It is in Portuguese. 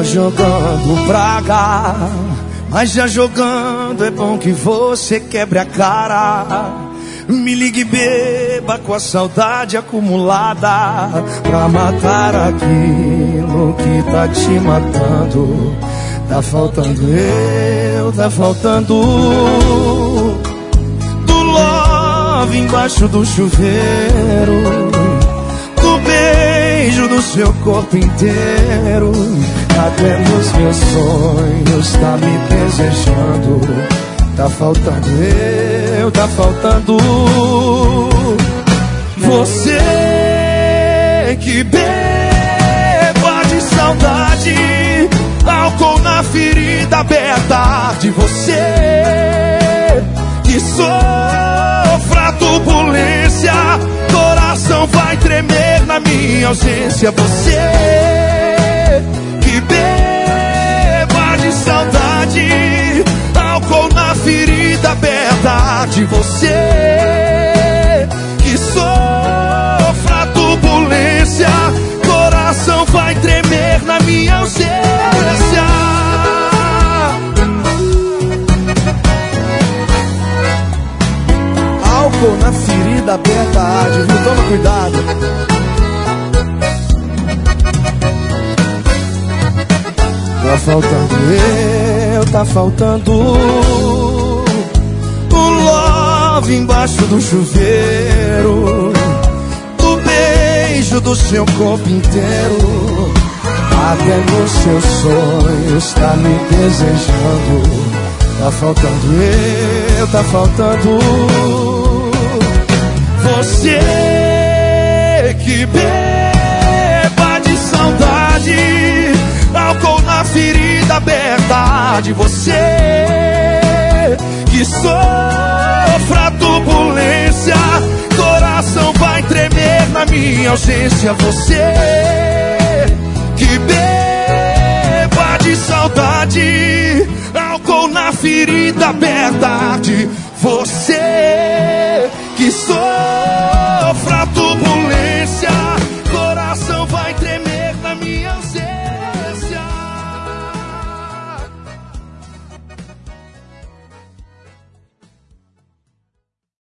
jogando praga, mas já jogando é bom que você quebre a cara. Me ligue, beba com a saudade acumulada, pra matar aquilo que tá te matando. Tá faltando eu, tá faltando do love embaixo do chuveiro, do beijo do seu corpo inteiro. Até nos meus sonhos tá me desejando. Tá faltando eu, tá faltando você que beba de saudade, álcool na ferida aberta de você, que sofra turbulência, coração vai tremer na minha ausência. Você que beba de saudade, álcool na ferida aberta de você, que sofra turbulência, coração vai tremer na minha ausência. Álcool na ferida aberta arde, viu? Toma cuidado. Tá faltando eu, tá faltando o love embaixo do chuveiro, o beijo do seu corpo inteiro. Até nos seus sonhos tá me desejando. Tá faltando eu, tá faltando você que beba de saudade, álcool na ferida aberta de você, que sofra turbulência, coração vai tremer na minha ausência. Você que beba de saudade, álcool na ferida aberta de você,